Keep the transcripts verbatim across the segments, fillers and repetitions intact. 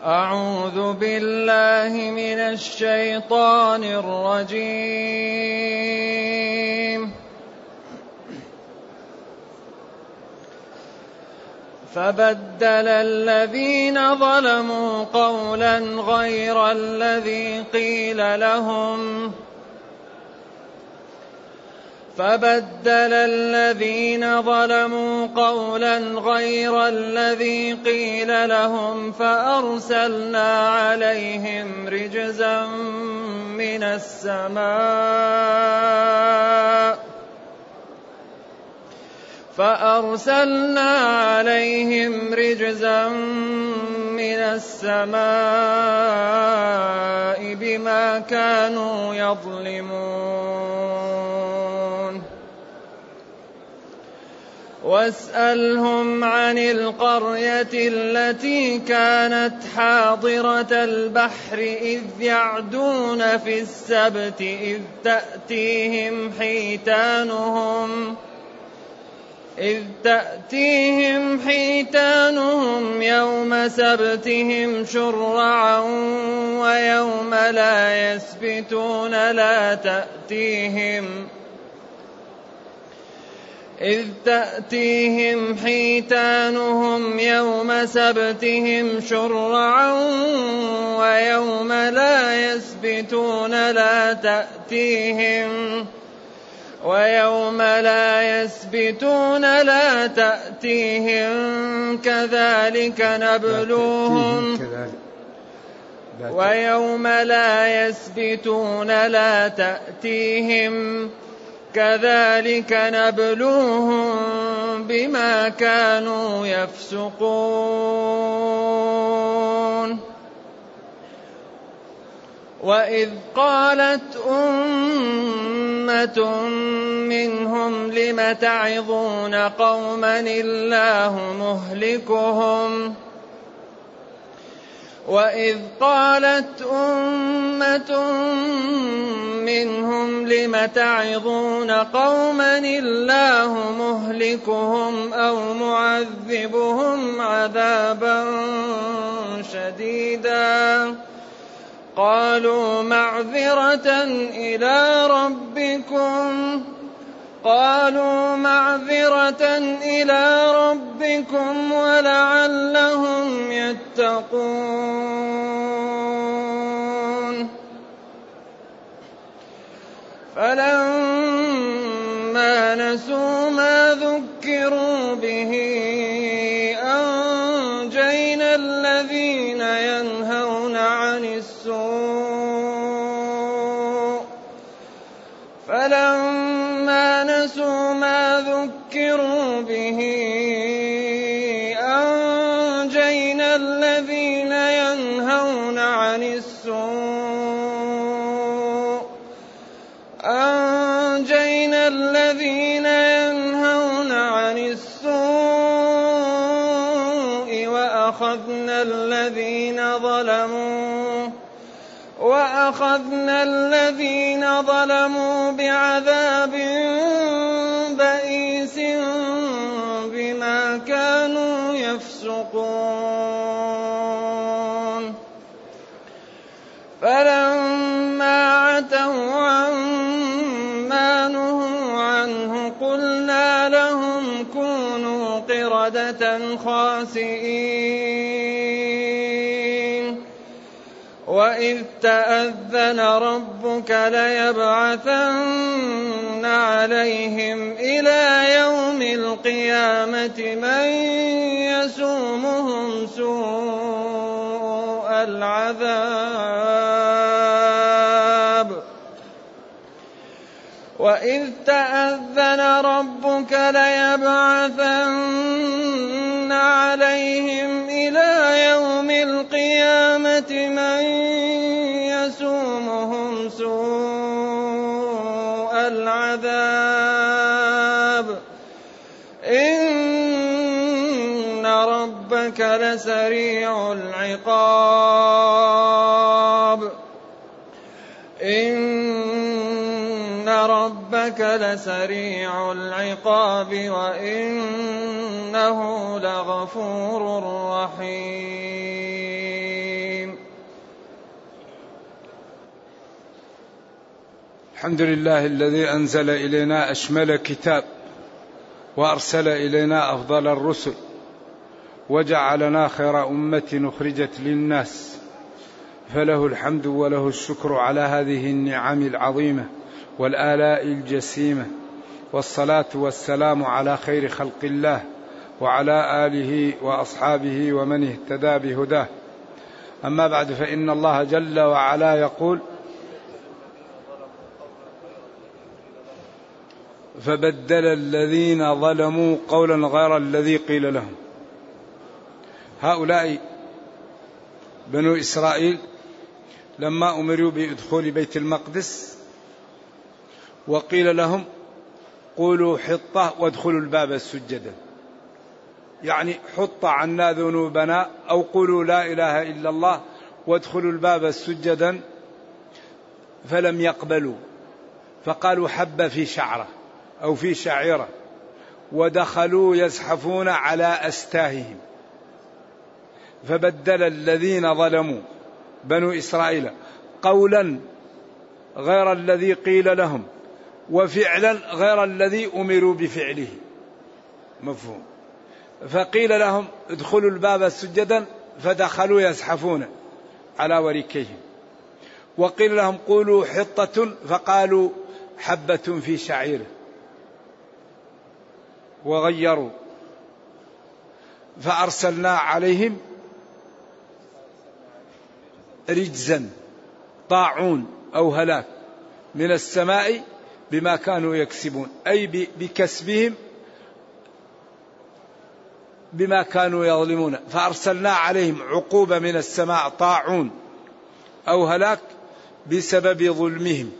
أعوذ بالله من الشيطان الرجيم. فبدل الذين ظلموا قولا غير الذي قيل لهم فبدل الذين ظلموا قولا غير الذي قيل لهم فأرسلنا عليهم رجزا من السماء فأرسلنا عليهم رجزا من السماء بما كانوا يظلمون. واسألهم عن القرية التي كانت حاضرة البحر إذ يعدون في السبت إذ تأتيهم حيتانهم إذ تأتيهم حيتانهم يوم سبتهم شرعا ويوم لا يسبتون لا تأتيهم إذ تأتيهم حيتانهم يوم سبتهم شرعا ويوم لا يسبتون لا تأتيهم ويوم لا يسبتون لا تأتيهم كذلك نبلوهم ويوم لا يسبتون لا تأتيهم كذلك نبلوهم بما كانوا يفسقون. وإذ قالت أمة منهم لم تعظون قوما الله مهلكهم وإذ قالت أمة منهم لم تعظون قوما الله مهلكهم أو معذبهم عذابا شديدا قالوا معذرة إلى ربكم قالوا معذرة إلى ربكم ولعلهم يتقون. فلما نسوا ما ذكروا به أنجينا الذين ينهون عن السوء فلما نسوا ما ذكروا به أنجينا الذين ينهون عن السوء أنجينا الذين ينهون عن السوء وأخذنا الذين ظلموا وأخذنا الذين ظلموا بعذاب بئيس بما كانوا يفسقون. فلما عتوا عما نهوا عنه قلنا لهم كونوا قردة خاسئين. وإذ تأذن ربك ليبعثن عليهم إلى يوم القيامة من يسومهم سوء العذاب وإذ تأذن ربك ليبعثن عليهم إلى يوم القيامة من يسومهم سوء العذاب إن ربك لسريع العقاب إن ربك لسريع العقاب وإنه لغفور رحيم. الحمد لله الذي أنزل إلينا أشمل كتاب وأرسل إلينا أفضل الرسل وجعلنا خير أمة أخرجت للناس، فله الحمد وله الشكر على هذه النعم العظيمة والآلاء الجسيمة، والصلاة والسلام على خير خلق الله وعلى آله وأصحابه ومن اهتدى بهداه. أما بعد، فإن الله جل وعلا يقول: فبدل الذين ظلموا قولا غير الذي قيل لهم. هؤلاء بنو إسرائيل لما أمروا بإدخول بيت المقدس وقيل لهم: قولوا حطة وادخلوا الباب سجدا، يعني حط عنا ذنوبنا، أو قولوا لا إله إلا الله وادخلوا الباب سجدا، فلم يقبلوا، فقالوا حب في شعره أو في شعيرة، ودخلوا يزحفون على أستاههم. فبدل الذين ظلموا بنو إسرائيل قولا غير الذي قيل لهم وفعلا غير الذي أمروا بفعله. مفهوم؟ فقيل لهم ادخلوا الباب سجدا فدخلوا يزحفون على وركيهم، وقيل لهم قولوا حطة فقالوا حبة في شعيره، وغيروا. فأرسلنا عليهم رجزا، طاعون أو هلاك من السماء بما كانوا يكسبون، أي بكسبهم بما كانوا يظلمون. فأرسلنا عليهم عقوبة من السماء، طاعون أو هلاك بسبب ظلمهم.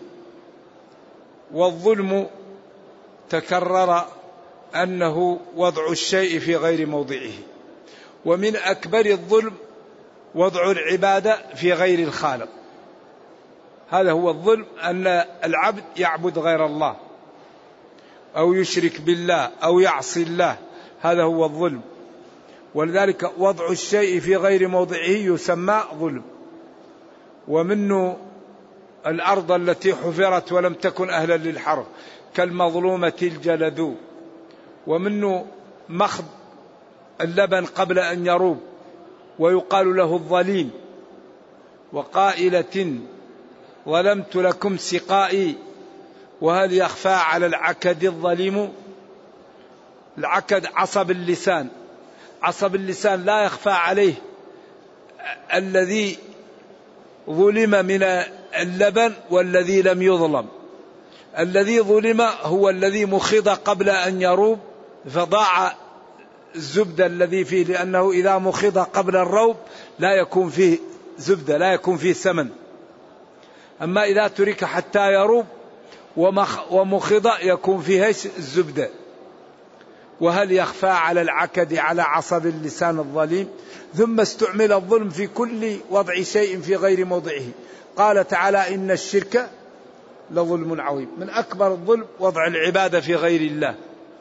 والظلم تكرر أنه وضع الشيء في غير موضعه، ومن أكبر الظلم وضع العبادة في غير الخالق. هذا هو الظلم، أن العبد يعبد غير الله أو يشرك بالله أو يعصي الله، هذا هو الظلم. ولذلك وضع الشيء في غير موضعه يسمى ظلم. ومنه الأرض التي حفرت ولم تكن أهلا للحرث كالمظلومة الجلد. ومنه مخض اللبن قبل أن يروب ويقال له الظليم. وقائلة ظلمت لكم سقائي وهل يخفى على العكد الظليم. العكد عصب اللسان، عصب اللسان لا يخفى عليه الذي ظلم من اللبن والذي لم يظلم. الذي ظلم هو الذي مخض قبل أن يروب فضاع الزبدة الذي فيه، لأنه إذا مخض قبل الروب لا يكون فيه زبدة، لا يكون فيه سمن. أما إذا ترك حتى يروب ومخض يكون فيه الزبدة. وهل يخفى على العكد على عصب اللسان الظليم. ثم استعمل الظلم في كل وضع شيء في غير موضعه. قال تعالى: إن الشرك لظلم عظيم. من أكبر الظلم وضع العبادة في غير الله.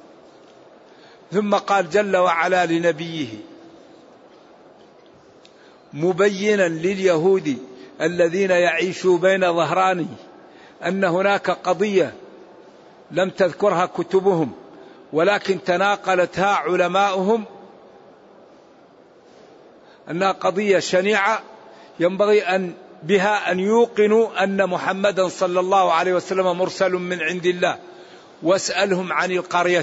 ثم قال جل وعلا لنبيه مبينا لليهود الذين يعيشوا بين ظهراني أن هناك قضية لم تذكرها كتبهم ولكن تناقلتها علماؤهم، أنها قضية شنيعة ينبغي أن بها أن يوقنوا أن محمدا صلى الله عليه وسلم مرسل من عند الله. واسألهم عن القرية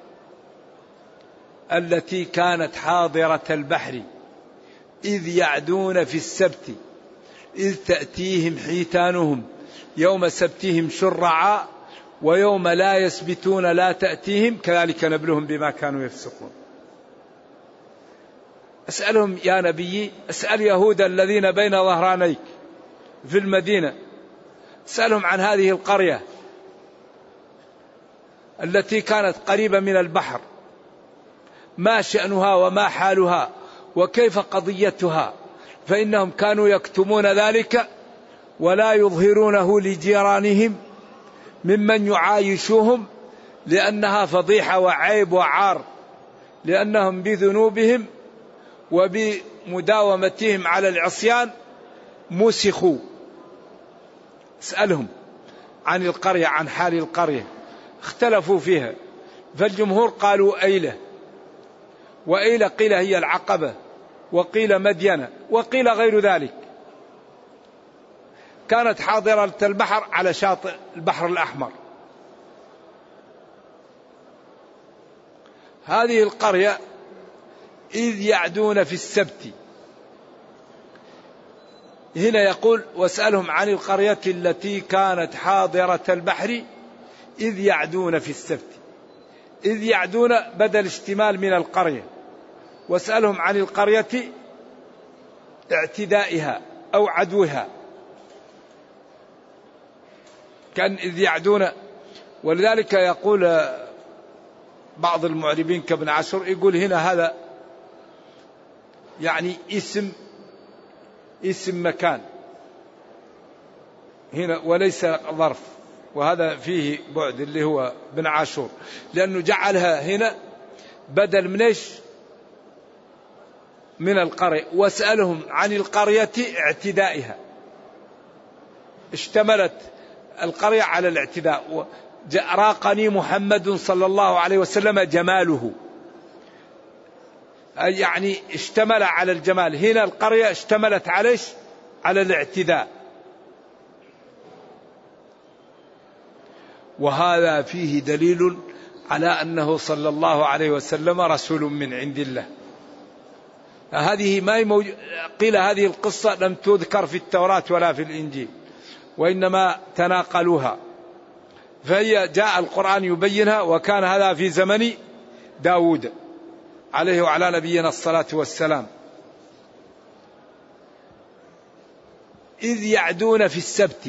التي كانت حاضرة البحر إذ يعدون في السبت إذ تأتيهم حيتانهم يوم سبتهم شرعا ويوم لا يسبتون لا تأتيهم كذلك نبلهم بما كانوا يفسقون. أسألهم يا نبي، أسأل يهود الذين بين ظهرانيك في المدينة، أسألهم عن هذه القرية التي كانت قريبة من البحر، ما شأنها وما حالها وكيف قضيتها، فإنهم كانوا يكتمون ذلك ولا يظهرونه لجيرانهم ممن يعايشوهم، لأنها فضيحة وعيب وعار، لأنهم بذنوبهم وبمداومتهم على العصيان مسخوا. اسألهم عن القرية، عن حال القرية، اختلفوا فيها، فالجمهور قالوا أيلة، وأيلة قيل هي العقبة، وقيل مدينة، وقيل غير ذلك. كانت حاضرة البحر على شاطئ البحر الأحمر. هذه القرية إذ يعدون في السبت، هنا يقول واسألهم عن القرية التي كانت حاضرة البحر إذ يعدون في السبت. إذ يعدون بدل اشتمال من القرية، واسألهم عن القرية اعتدائها أو عدوها، كان إذ يعدون. ولذلك يقول بعض المعربين كابن عاشور، يقول هنا هذا يعني اسم اسم مكان هنا وليس ظرف، وهذا فيه بعد اللي هو ابن عاشور، لأنه جعلها هنا بدل من ايش؟ من القرية. واسألهم عن القرية اعتدائها، اشتملت القرية على الاعتداء. راقني محمد صلى الله عليه وسلم جماله، يعني اشتمل على الجمال. هنا القرية اشتملت على على الاعتداء. وهذا فيه دليل على أنه صلى الله عليه وسلم رسول من عند الله. هذه ما موج... قيل هذه القصة لم تذكر في التوراة ولا في الإنجيل، وإنما تناقلوها، فهي جاء القرآن يبينها. وكان هذا في زمن داود عليه وعلى نبينا الصلاة والسلام. إذ يعدون في السبت،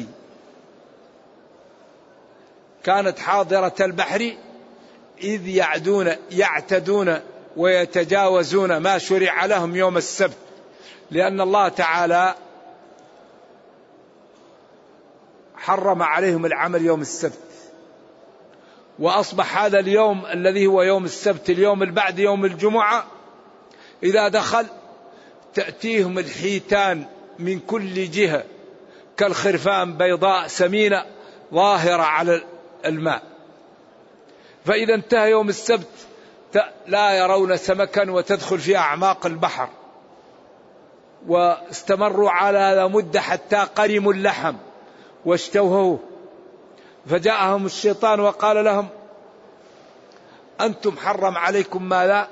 كانت حاضرة البحر إذ يعدون، يعتدون ويتجاوزون ما شرع لهم يوم السبت، لأن الله تعالى حرم عليهم العمل يوم السبت. وأصبح هذا اليوم الذي هو يوم السبت، اليوم البعد يوم الجمعة، إذا دخل تأتيهم الحيتان من كل جهة كالخرفان بيضاء سمينة ظاهرة على الماء. فإذا انتهى يوم السبت لا يرون سمكا، وتدخل في أعماق البحر. واستمروا على هذا مدة حتى قرموا اللحم واشتوهوه. فجاءهم الشيطان وقال لهم أنتم حرم عليكم ماذا؟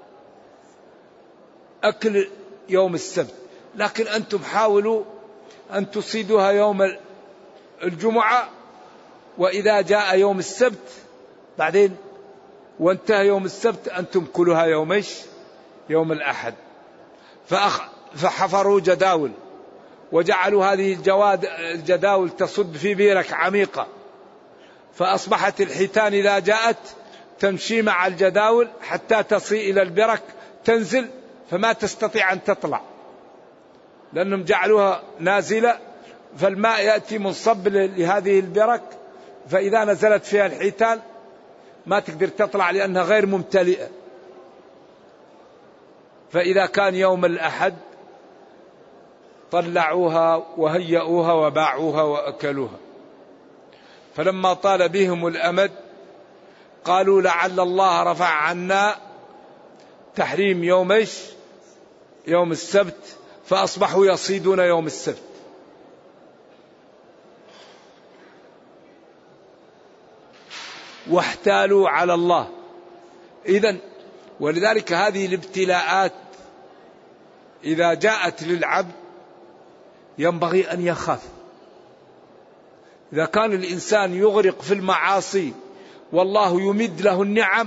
أكل يوم السبت، لكن أنتم حاولوا أن تصيدوها يوم الجمعة، وإذا جاء يوم السبت بعدين وانتهى يوم السبت أنتم كلها يوم إيش؟ يوم الأحد. فأخ فحفروا جداول وجعلوا هذه الجواد الجداول تصد في بيرك عميقة، فأصبحت الحيتان إذا جاءت تمشي مع الجداول حتى تصل إلى البرك، تنزل فما تستطيع أن تطلع، لأنهم جعلوها نازلة، فالماء يأتي منصب لهذه البرك، فإذا نزلت فيها الحيتان ما تقدر تطلع لأنها غير ممتلئة. فإذا كان يوم الأحد طلعوها وهيئوها وباعوها وأكلوها. فلما طال بهم الأمد قالوا لعل الله رفع عنا تحريم يوم إيش؟ يوم السبت، فأصبحوا يصيدون يوم السبت. واحتالوا على الله. إذن ولذلك هذه الابتلاءات إذا جاءت للعبد ينبغي أن يخاف. إذا كان الإنسان يغرق في المعاصي والله يمد له النعم،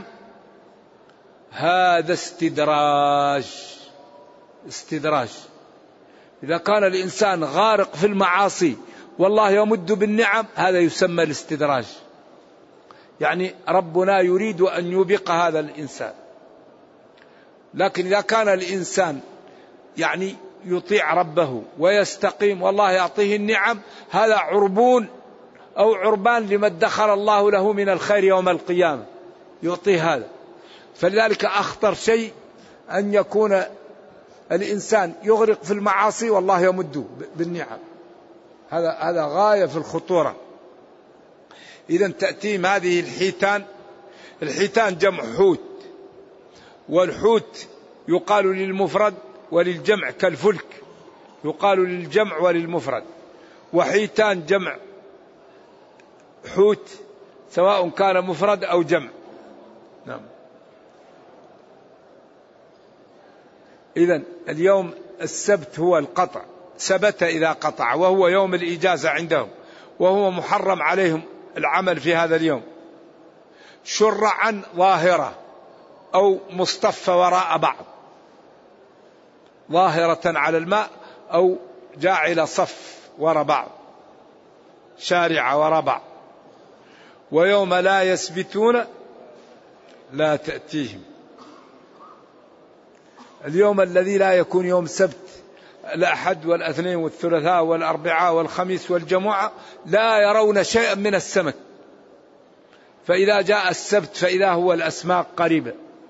هذا استدراج استدراج. إذا كان الإنسان غارق في المعاصي والله يمد بالنعم، هذا يسمى الاستدراج. يعني ربنا يريد أن يوبق هذا الإنسان. لكن إذا كان الإنسان يعني يطيع ربه ويستقيم والله يعطيه النعم، هذا عربون أو عربان لما ادخر الله له من الخير يوم القيامة، يعطيه هذا. فلذلك أخطر شيء أن يكون الإنسان يغرق في المعاصي والله يمده بالنعم، هذا هذا غاية في الخطورة. إذا تأتيهم هذه الحيتان. الحيتان جمع حوت، والحوت يقال للمفرد وللجمع كالفلك، يقال للجمع وللمفرد. وحيتان جمع حوت سواء كان مفرد أو جمع. نعم. إذن اليوم السبت هو القطع، سبت إذا قطع، وهو يوم الإجازة عندهم، وهو محرم عليهم العمل في هذا اليوم شرعا ظاهرة أو مصطفى وراء بعض، ظاهرة على الماء أو جاعل صف وراء بعض، شارع وراء بعض. ويوم لا يسبتون لا تأتيهم. اليوم الذي لا يكون يوم سبت، الأحد والاثنين والثلاثاء والأربعاء والخميس والجمعة، لا يرون شيئا من السمك، فإذا جاء السبت فإذا هو الأسماك قريبة.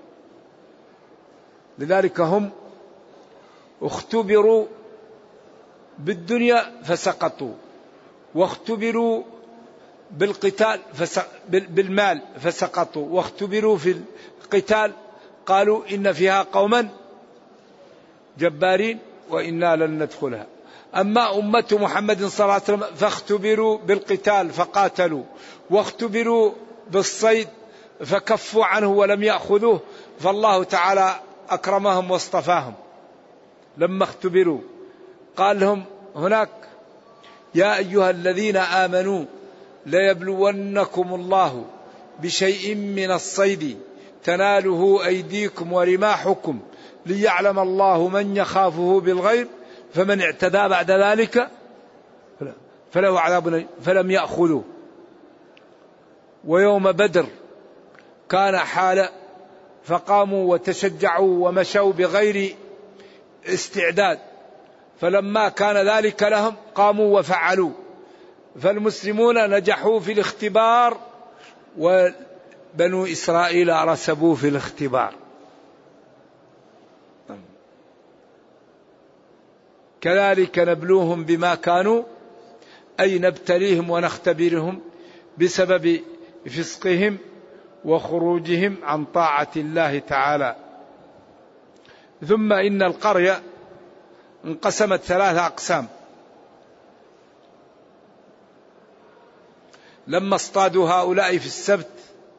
لذلك هم اختبروا بالدنيا فسقطوا، واختبروا بالقتال فسق... بالمال فسقطوا، واختبروا في القتال قالوا إن فيها قوما جبارين وإنا لن ندخلها. أما أمة محمد صلى الله عليه وسلم فاختبروا بالقتال فقاتلوا، واختبروا بالصيد فكفوا عنه ولم يأخذوه، فالله تعالى أكرمهم واصطفاهم. لما اختبروا قال لهم هناك يا أيها الذين آمنوا ليبلونكم الله بشيء من الصيد تناله أيديكم ورماحكم ليعلم الله من يخافه بالغيب فمن اعتدى بعد ذلك فله عذاب فلم يأخذوا. ويوم بدر كان حال فقاموا وتشجعوا ومشوا بغير استعداد، فلما كان ذلك لهم قاموا وفعلوا، فالمسلمون نجحوا في الاختبار وبنو إسرائيل رسبوا في الاختبار. كذلك نبلوهم بما كانوا، أي نبتليهم ونختبرهم بسبب فسقهم وخروجهم عن طاعة الله تعالى. ثم إن القرية انقسمت ثلاثة أقسام. لما اصطادوا هؤلاء في السبت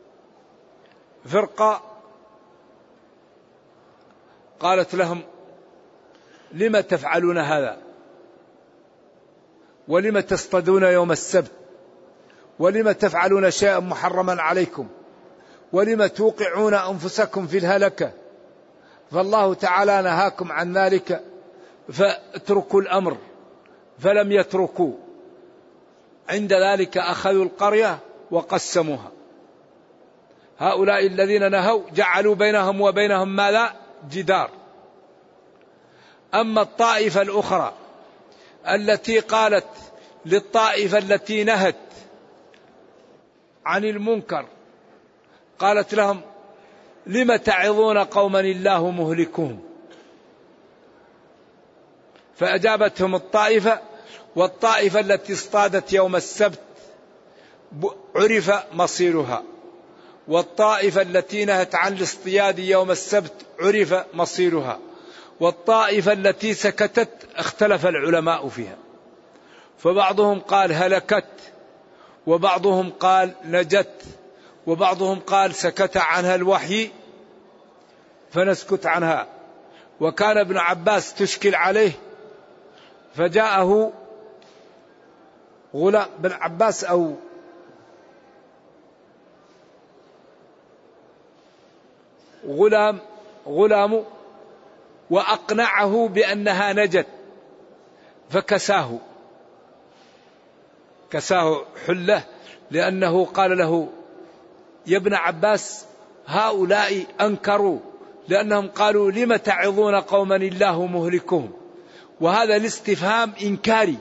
فرقة قالت لهم لم تفعلون هذا، ولم تصطادون يوم السبت، ولم تفعلون شيئا محرما عليكم، ولم توقعون أنفسكم في الهلكة، فالله تعالى نهاكم عن ذلك فاتركوا الأمر، فلم يتركوا. عند ذلك أخذوا القرية وقسموها. هؤلاء الذين نهوا جعلوا بينهم وبينهم ماذا؟ جدار. أما الطائفة الأخرى التي قالت للطائفة التي نهت عن المنكر قالت لهم لم تعظون قوما الله مهلكهم، فأجابتهم الطائفة، والطائفة التي اصطادت يوم السبت عرف مصيرها، والطائفة التي نهت عن الاصطياد يوم السبت عرف مصيرها، والطائفة التي سكتت اختلف العلماء فيها، فبعضهم قال هلكت، وبعضهم قال نجت، وبعضهم قال سكت عنها الوحي فنسكت عنها. وكان ابن عباس تشكل عليه فجاءه غلام بن عباس أو غلام غلام وأقنعه بأنها نجت فكساه كساه حله، لأنه قال له يا ابن عباس هؤلاء أنكروا لأنهم قالوا لم تعظون قوما الله مهلكهم، وهذا الاستفهام إنكاري.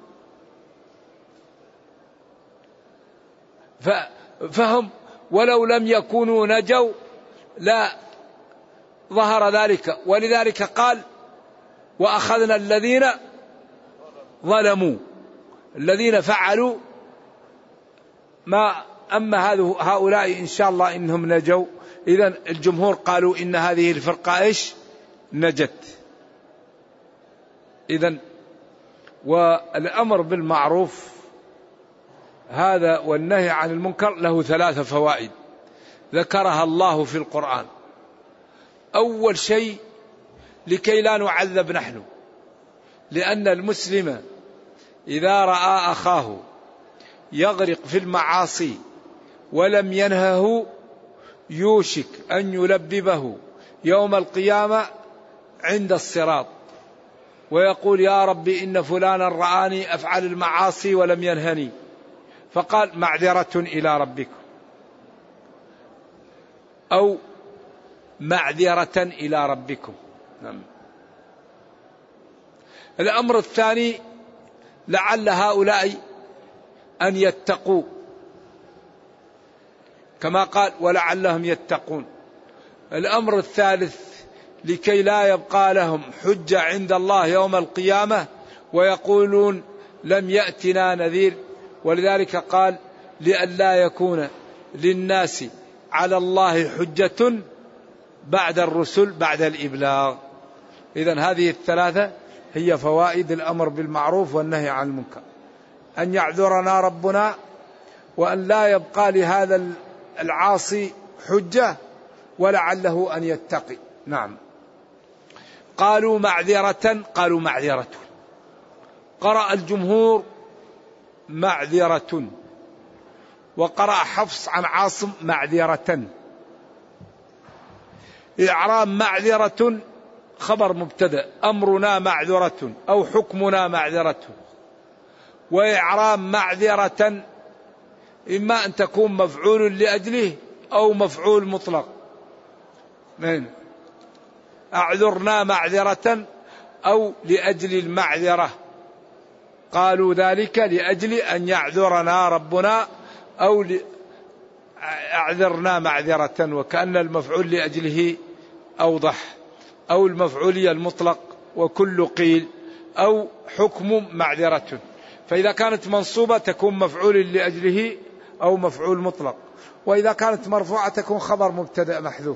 فهم ولو لم يكونوا نجوا لا ظهر ذلك، ولذلك قال وأخذنا الذين ظلموا، الذين فعلوا ما أما هؤلاء إن شاء الله إنهم نجوا. إذن الجمهور قالوا إن هذه الفرقة إيش نجت. إذن والأمر بالمعروف هذا والنهي عن المنكر له ثلاث فوائد ذكرها الله في القرآن. أول شيء لكي لا نعذب نحن، لأن المسلم إذا رأى أخاه يغرق في المعاصي ولم ينهه يوشك أن يلببه يوم القيامة عند الصراط ويقول يا رب إن فلانا رآني أفعل المعاصي ولم ينهني، فقال معذرة إلى ربكم أو معذرة إلى ربكم. نعم. الأمر الثاني لعل هؤلاء أن يتقوا كما قال ولعلهم يتقون. الأمر الثالث لكي لا يبقى لهم حجة عند الله يوم القيامة ويقولون لم يأتنا نذير، ولذلك قال لئلا يكون للناس على الله حجة بعد الرسل بعد الإبلاغ. إذن هذه الثلاثة هي فوائد الأمر بالمعروف والنهي عن المنكر، أن يعذرنا ربنا وأن لا يبقى لهذا العاصي حجة ولعله أن يتقي. نعم. قالوا معذرة، قالوا معذرة، قرأ الجمهور معذرة، وقرأ حفص عن عاصم معذرة. إعراب معذرة خبر مبتدأ، أمرنا معذرة أو حكمنا معذرة. وإعراب معذرة إما أن تكون مفعول لأجله أو مفعول مطلق. من أعذرنا معذرة أو لأجل المعذرة، قالوا ذلك لأجل أن يعذرنا ربنا أو أعذرنا معذرة، وكأن المفعول لأجله أوضح، أو المفعولية المطلق وكل قيل، أو حكم معذرة. فإذا كانت منصوبة تكون مفعول لأجله أو مفعول مطلق، وإذا كانت مرفوعة تكون خبر مبتدأ محذوف.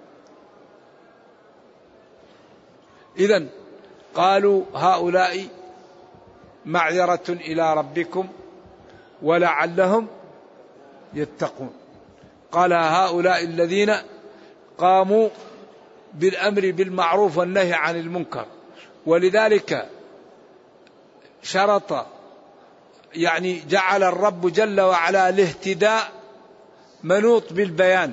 إذن قالوا هؤلاء معذرة إلى ربكم ولعلهم يتقون. قال هؤلاء الذين قاموا بالأمر بالمعروف والنهي عن المنكر، ولذلك شرط يعني جعل الرب جل وعلا الاهتداء منوط بالبيان.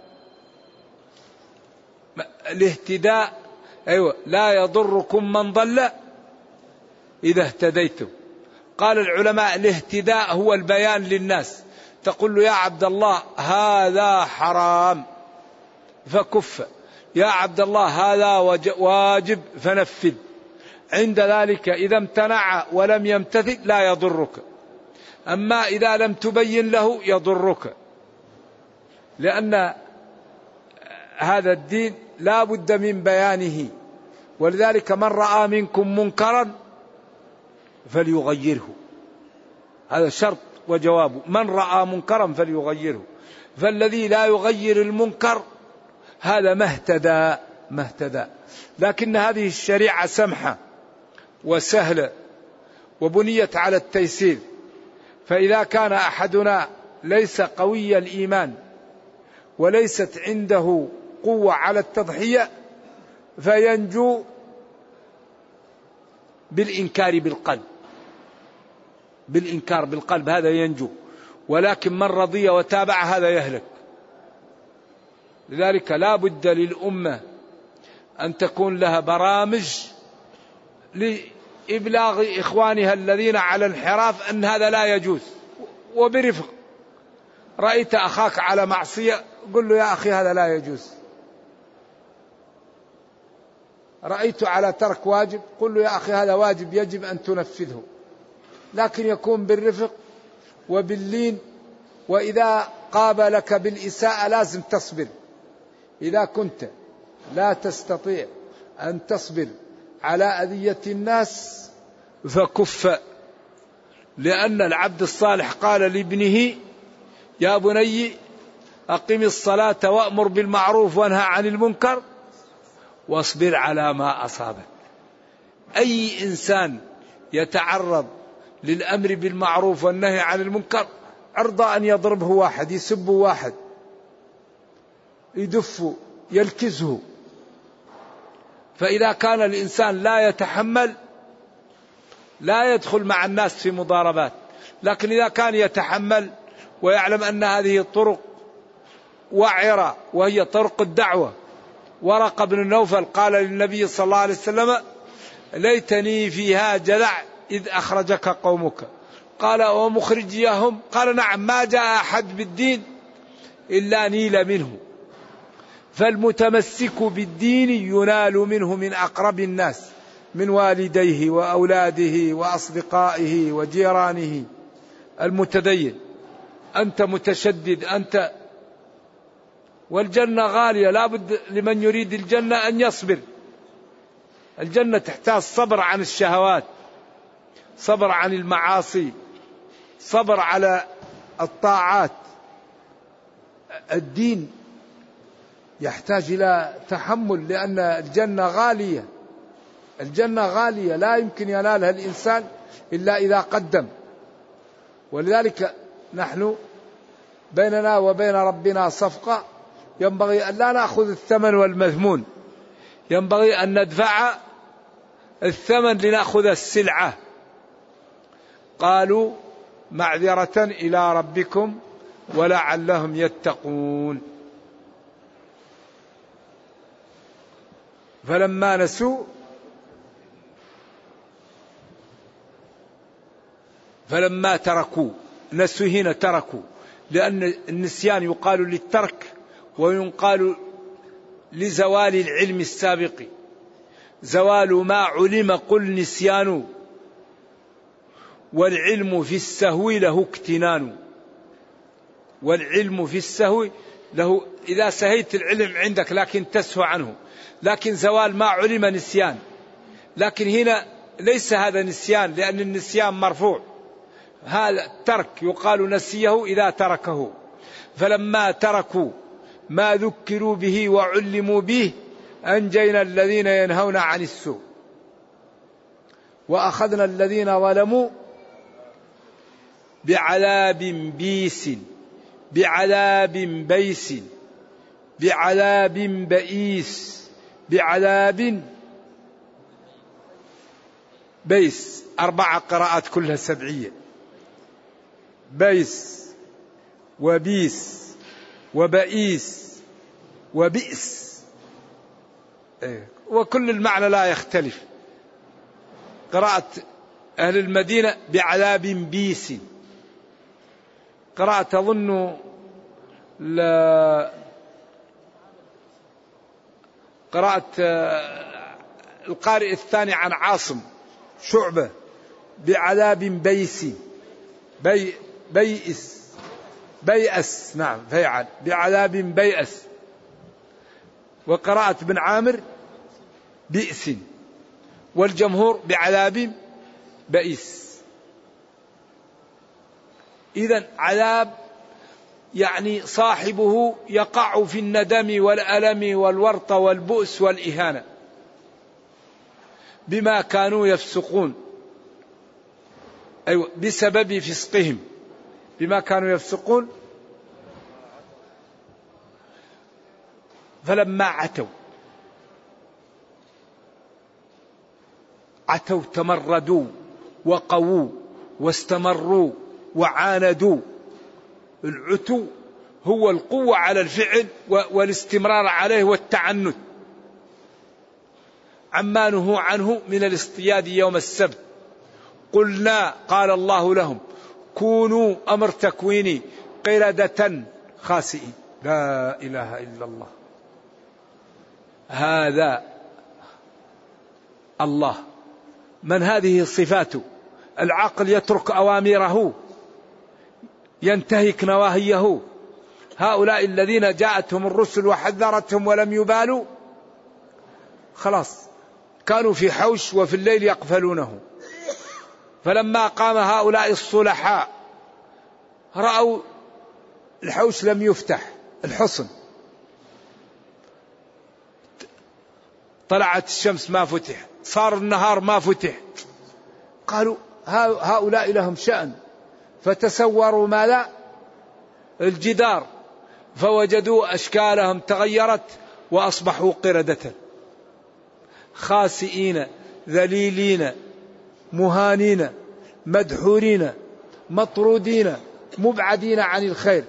الاهتداء أيوة لا يضركم من ضل إذا اهتديتم. قال العلماء الاهتداء هو البيان للناس، تقول له يا عبد الله هذا حرام فكف، يا عبد الله هذا واجب فنفذ. عند ذلك إذا امتنع ولم يمتثل لا يضرك، أما إذا لم تبين له يضرك، لأن هذا الدين لا بد من بيانه. ولذلك من رأى منكم منكرا فليغيره، هذا شرط وجوابه، من رأى منكرا فليغيره. فالذي لا يغير المنكر هذا ما اهتدى ما اهتدى. لكن هذه الشريعة سمحة وسهلة وبنيت على التيسير، فإذا كان أحدنا ليس قوي الإيمان وليست عنده قوة على التضحية فينجو بالإنكار بالقلب، بالإنكار بالقلب هذا ينجو، ولكن من رضي وتابع هذا يهلك. لذلك لا بد للأمة أن تكون لها برامج لإبلاغ إخوانها الذين على الانحراف أن هذا لا يجوز، وبرفق. رأيت أخاك على معصية قل له يا أخي هذا لا يجوز. رأيت على ترك واجب قل له يا أخي هذا واجب يجب أن تنفذه، لكن يكون بالرفق وباللين. وإذا قابلك بالإساءة لازم تصبر. إذا كنت لا تستطيع أن تصبر على أذية الناس فكف، لأن العبد الصالح قال لابنه يا بني أقم الصلاة وأمر بالمعروف وانهى عن المنكر واصبر على ما أصابك. أي إنسان يتعرض للأمر بالمعروف والنهي عن المنكر عرض أن يضربه واحد، يسبه واحد، يدفه، يلكزه. فإذا كان الإنسان لا يتحمل لا يدخل مع الناس في مضاربات، لكن إذا كان يتحمل ويعلم أن هذه الطرق وعرة وهي طرق الدعوة. ورقة بن نوفل قال للنبي صلى الله عليه وسلم ليتني فيها جلع إذ أخرجك قومك. قال ومخرجيهم؟ قال نعم، ما جاء أحد بالدين إلا نيل منه، فالمتمسك بالدين ينال منه من أقرب الناس، من والديه وأولاده وأصدقائه وجيرانه. المتدين أنت متشدد أنت، والجنة غالية، لا بد لمن يريد الجنة أن يصبر. الجنة تحتاج صبر عن الشهوات، صبر عن المعاصي، صبر على الطاعات. الدين يحتاج إلى تحمل، لأن الجنة غالية، الجنة غالية لا يمكن ينالها الإنسان إلا إذا قدم. ولذلك نحن بيننا وبين ربنا صفقة، ينبغي أن لا نأخذ الثمن والمذمون، ينبغي أن ندفع الثمن لنأخذ السلعة. قالوا معذرة إلى ربكم ولعلهم يتقون. فلما نسوا فلما تركوا، نسوا هنا تركوا، لأن النسيان يقال للترك ويقال لزوال العلم السابق. زوال ما علم قل نسيان، والعلم في السهو له اكتنان. والعلم في السهو له، إذا سهيت العلم عندك لكن تسهو عنه، لكن زوال ما علم نسيان. لكن هنا ليس هذا نسيان، لأن النسيان مرفوع، هذا ترك يقال نسيه إذا تركه. فلما تركوا ما ذكروا به وعلموا به أنجينا الذين ينهون عن السوء وأخذنا الذين ظلموا بعذاب بيس بعذاب بيس بعذاب بئيس بعذاب بيس. أربع قراءات كلها سبعية، بيس وبيس وبئيس وبئس، وكل المعنى لا يختلف. قراءة أهل المدينة بعذاب بيس، قراءة تظن قراءة القارئ الثاني عن عاصم شعبة بعذاب بيس بي بيئس بيأس، نعم فيعل بعذاب بيأس. وقراءة بن عامر بئس، والجمهور بعذاب بئيس. إذن عذاب يعني صاحبه يقع في الندم والألم والورط والبؤس والإهانة بما كانوا يفسقون، أيوة بسبب فسقهم، بما كانوا يفسقون. فلما عتوا عتوا تمردوا وقووا واستمروا وعاندوا. العتو هو القوة على الفعل والاستمرار عليه والتعنت عما نهوا عنه من الاصطياد يوم السبت. قلنا قال الله لهم كونوا أمر تكويني قردة خاسئين. لا إله إلا الله. هذا الله من هذه صفاته. العقل يترك أوامره ينتهك نواهيه. هؤلاء الذين جاءتهم الرسل وحذرتهم ولم يبالوا، خلاص كانوا في حوش وفي الليل يقفلونه. فلما قام هؤلاء الصلحاء رأوا الحوش لم يفتح، الحصن طلعت الشمس ما فتح، صار النهار ما فتح. قالوا هؤلاء لهم شأن، فتسوروا ما لا الجدار فوجدوا أشكالهم تغيرت وأصبحوا قردة خاسئين ذليلين مهانين مدحورين مطرودين مبعدين عن الخير.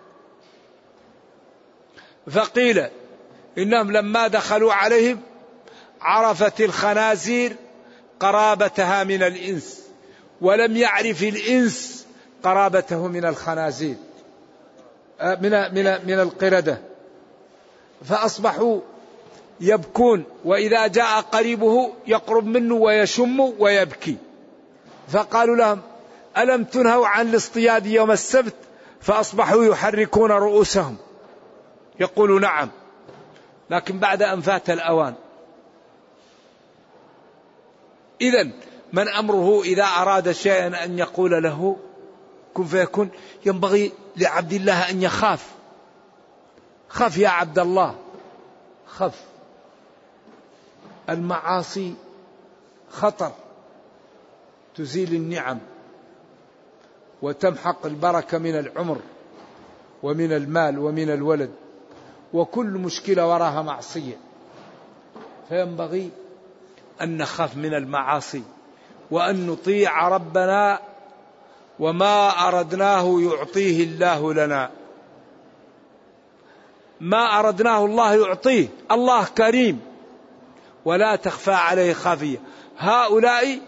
فقيل إنهم لما دخلوا عليهم عرفت الخنازير قرابتها من الإنس، ولم يعرف الإنس قرابته من الخنازير من من من القردة، فأصبحوا يبكون، وإذا جاء قريبه يقرب منه ويشم ويبكي. فقالوا لهم ألم تنهوا عن الاصطياد يوم السبت؟ فأصبحوا يحركون رؤوسهم يقولوا نعم، لكن بعد أن فات الأوان. إذن من أمره إذا أراد شيئا أن يقول له كن فيكون، ينبغي لعبد الله أن يخاف. خف يا عبد الله، خف. المعاصي خطر، تزيل النعم وتمحق البركة من العمر ومن المال ومن الولد، وكل مشكلة وراها معصية. فينبغي أن نخاف من المعاصي وأن نطيع ربنا، وما أردناه يعطيه الله لنا. ما أردناه الله يعطيه، الله كريم ولا تخفى عليه خافية. هؤلاء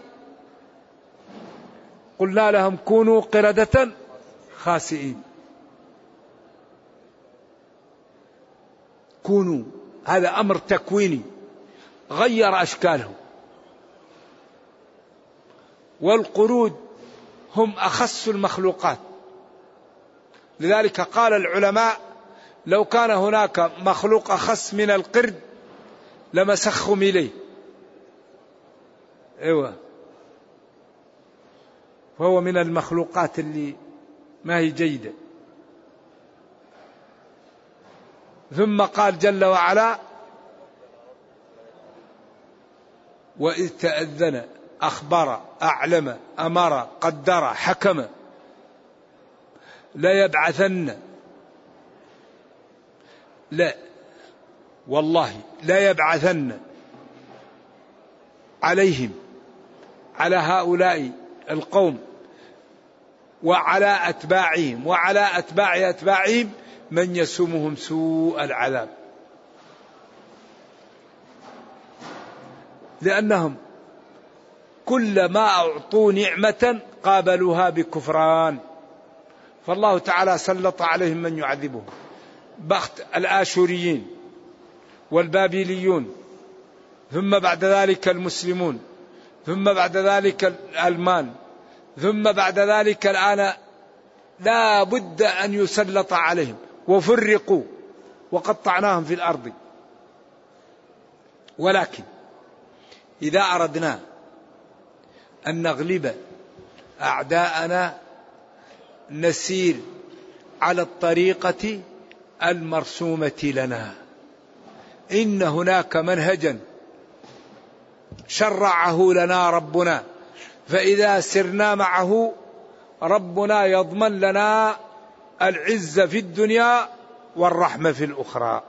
قلنا لهم كونوا قردة خاسئين، كونوا، هذا أمر تكويني غير أشكالهم. والقرود هم أخس المخلوقات، لذلك قال العلماء لو كان هناك مخلوق أخس من القرد لمسخهم إليه. ايوه، فهو من المخلوقات اللي ما هي جيدة. ثم قال جل وعلا وإذ تأذن أخبر أعلم أمر قدر حكم لا يبعثن، لا والله لا يبعثن عليهم، على هؤلاء القوم وعلى أتباعهم وعلى أتباع أتباعهم من يسومهم سوء العذاب، لأنهم كلما أعطوا نعمة قابلوها بكفران، فالله تعالى سلط عليهم من يعذبهم. بخت الآشوريين والبابليون، ثم بعد ذلك المسلمون، ثم بعد ذلك الألمان، ثم بعد ذلك الآن لا بد أن يسلط عليهم، وفرقوا وقطعناهم في الأرض. ولكن إذا أردنا أن نغلب أعداءنا نسير على الطريقة المرسومة لنا. إن هناك منهجا شرعه لنا ربنا، فإذا سرنا معه ربنا يضمن لنا العزة في الدنيا والرحمة في الأخرى.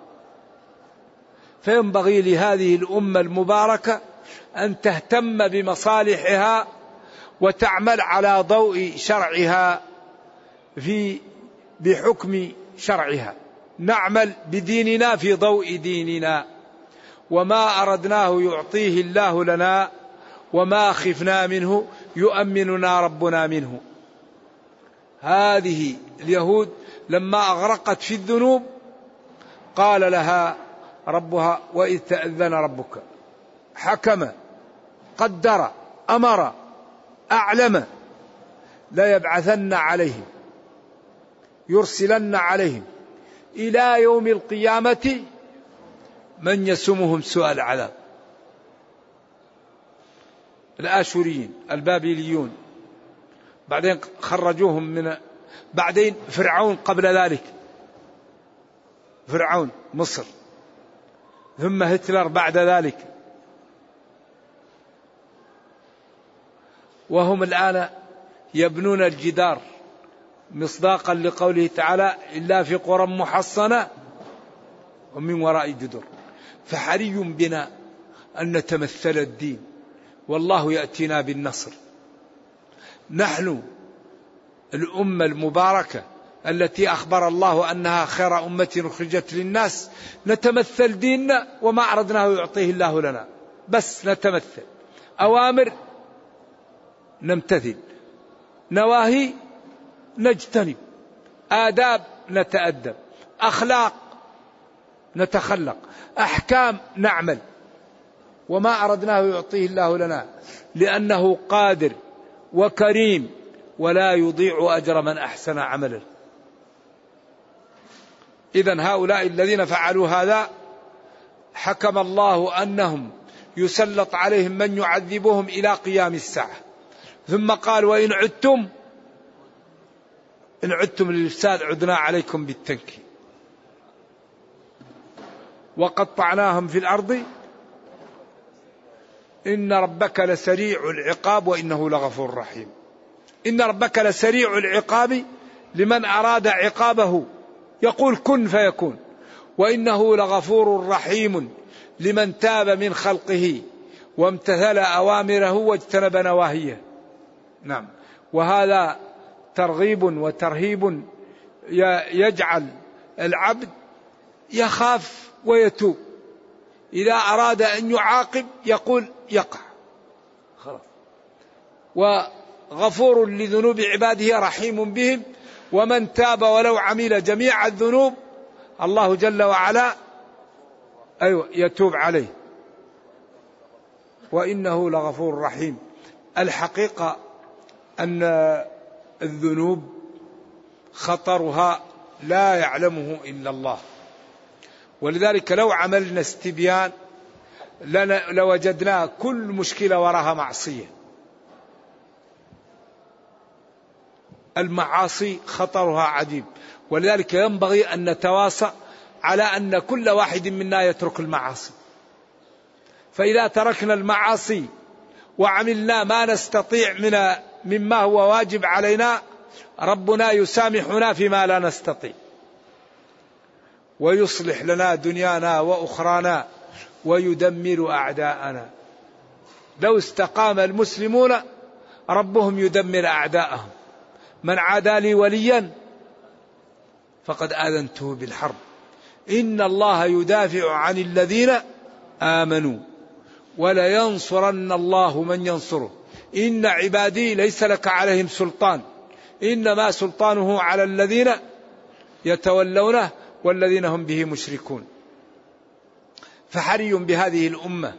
فينبغي لهذه الأمة المباركة أن تهتم بمصالحها وتعمل على ضوء شرعها في بحكم شرعها، نعمل بديننا في ضوء ديننا، وما أردناه يعطيه الله لنا، وما خفنا منه يؤمننا ربنا منه. هذه اليهود لما أغرقت في الذنوب قال لها ربها وإذ تأذن ربك، حكم قدر أمر أعلم لا يبعثن عليهم يرسلن عليهم إلى يوم القيامة من يسومهم سوء العذاب. الآشوريين البابليون بعدين خرجوهم من بعدين فرعون قبل ذلك، فرعون مصر، ثم هتلر بعد ذلك، وهم الآن يبنون الجدار مصداقا لقوله تعالى إلا في قرى محصنة ومن وراء جدر. فحري بنا أن نتمثل الدين، والله يأتينا بالنصر. نحن الأمة المباركة التي أخبر الله أنها خير أمة أخرجت للناس، نتمثل ديننا وما أردناه يعطيه الله لنا، بس نتمثل. أوامر نمتثل، نواهي نجتنب، آداب نتأدب، أخلاق نتخلق، أحكام نعمل، وما أردناه يعطيه الله لنا، لأنه قادر وكريم ولا يضيع أجر من أحسن عملا. إذن هؤلاء الذين فعلوا هذا حكم الله أنهم يسلط عليهم من يعذبهم إلى قيام الساعة. ثم قال وإن عدتم إن عدتم للإفساد عدنا عليكم بالتنكيل وقطعناهم في الأرض إن ربك لسريع العقاب وإنه لغفور رحيم. إن ربك لسريع العقاب لمن أراد عقابه، يقول كن فيكون، وإنه لغفور رحيم لمن تاب من خلقه وامتثل أوامره واجتنب نواهيه. نعم، وهذا ترغيب وترهيب يجعل العبد يخاف ويتوب. إذا أراد أن يعاقب يقول يقع خلاص. وغفور لذنوب عباده رحيم بهم، ومن تاب ولو عمل جميع الذنوب الله جل وعلا أيوة يتوب عليه، وإنه لغفور رحيم. الحقيقة أن الذنوب خطرها لا يعلمه إلا الله، ولذلك لو عملنا استبيان لوجدنا كل مشكلة وراها معصية. المعاصي خطرها عجيب، ولذلك ينبغي أن نتواصى على أن كل واحد منا يترك المعاصي. فإذا تركنا المعاصي وعملنا ما نستطيع من مما هو واجب علينا، ربنا يسامحنا فيما لا نستطيع، ويصلح لنا دنيانا وأخرانا ويدمر أعداءنا. لو استقام المسلمون ربهم يدمر أعداءهم. من عادى لي وليا فقد آذنته بالحرب. إن الله يدافع عن الذين آمنوا ولينصرن الله من ينصره. إن عبادي ليس لك عليهم سلطان، إنما سلطانه على الذين يتولونه والذين هم به مشركون. فحري بهذه الأمة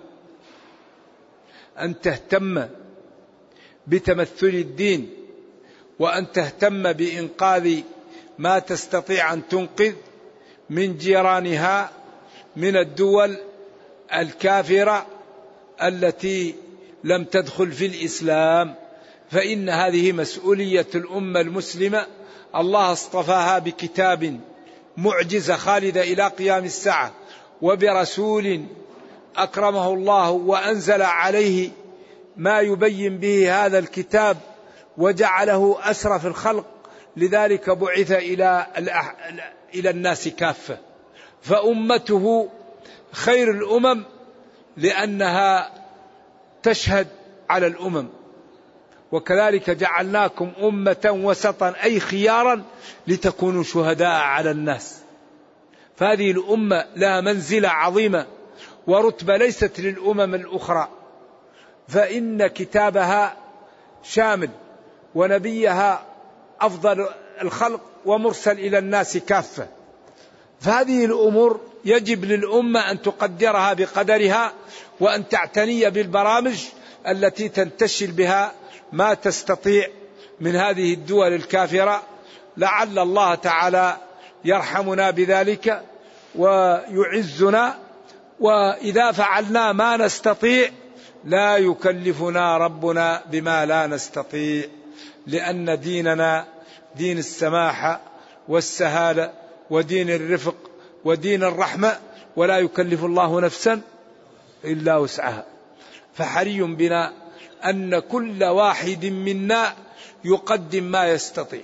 أن تهتم بتمثل الدين، وأن تهتم بإنقاذ ما تستطيع أن تنقذ من جيرانها من الدول الكافرة التي لم تدخل في الإسلام. فإن هذه مسؤولية الأمة المسلمة. الله اصطفاها بكتاب معجزة خالدة إلى قيام الساعة، وبرسول أكرمه الله وأنزل عليه ما يبين به هذا الكتاب وجعله أسرف الخلق، لذلك بعث إلى إلى الناس كافة. فأمته خير الأمم لأنها تشهد على الأمم. وكذلك جعلناكم أمة وسطا أي خيارا لتكونوا شهداء على الناس. فهذه الأمة لها منزلة عظيمة ورتبة ليست للأمم الأخرى، فإن كتابها شامل ونبيها أفضل الخلق ومرسل إلى الناس كافة. فهذه الأمور يجب للأمة أن تقدرها بقدرها، وأن تعتني بالبرامج التي تنتشل بها ما تستطيع من هذه الدول الكافرة، لعل الله تعالى يرحمنا بذلك ويعزنا. وإذا فعلنا ما نستطيع لا يكلفنا ربنا بما لا نستطيع، لأن ديننا دين السماحة والسهالة ودين الرفق ودين الرحمة، ولا يكلف الله نفسا إلا وسعها. فحري بنا أن كل واحد منا يقدم ما يستطيع،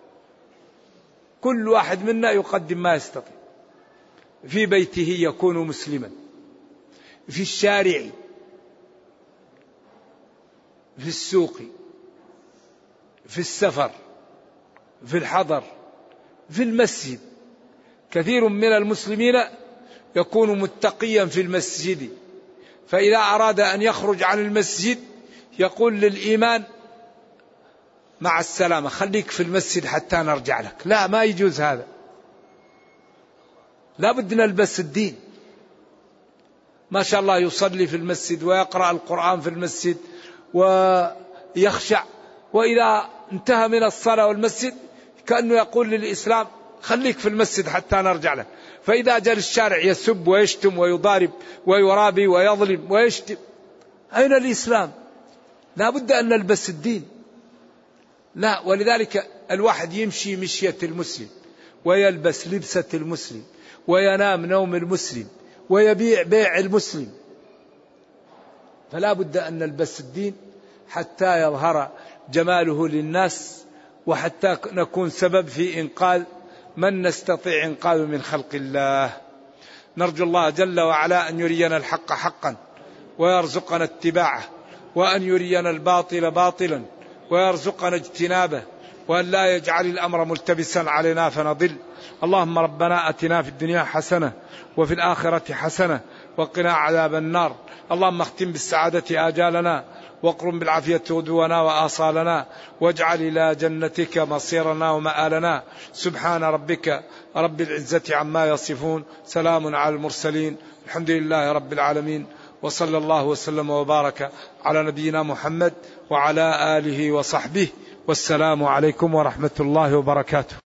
كل واحد منا يقدم ما يستطيع. في بيته يكون مسلما، في الشارع، في السوق، في السفر، في الحضر، في المسجد. كثير من المسلمين يكون متقيا في المسجد، فإذا أراد أن يخرج عن المسجد يقول للإيمان مع السلامة، خليك في المسجد حتى نرجع لك. لا، ما يجوز هذا. لا بد نلبس الدين. ما شاء الله يصلي في المسجد ويقرأ القرآن في المسجد ويخشع، وإذا انتهى من الصلاة والمسجد كأنه يقول للإسلام خليك في المسجد حتى نرجع لك. فإذا جاء الشارع يسب ويشتم ويضارب ويرابي ويظلم ويشتم، أين الإسلام؟ لا بد أن نلبس الدين. لا، ولذلك الواحد يمشي مشية المسلم، ويلبس لبسة المسلم، وينام نوم المسلم، ويبيع بيع المسلم. فلا بد أن نلبس الدين حتى يظهر جماله للناس، وحتى نكون سبب في إنقاذ من نستطيع إنقاذه من خلق الله. نرجو الله جل وعلا أن يرينا الحق حقا ويرزقنا اتباعه، وأن يرينا الباطل باطلا ويرزقنا اجتنابه، وأن لا يجعل الأمر ملتبسا علينا فنضل. اللهم ربنا أتنا في الدنيا حسنة وفي الآخرة حسنة وقنا عذاب النار. اللهم اختم بالسعادة آجالنا، واقرم بالعافية غدونا وآصالنا، واجعل إلى جنتك مصيرنا ومآلنا. سبحان ربك رب العزة عما يصفون، سلام على المرسلين، الحمد لله رب العالمين، وصلى الله وسلم وبارك على نبينا محمد وعلى آله وصحبه، والسلام عليكم ورحمة الله وبركاته.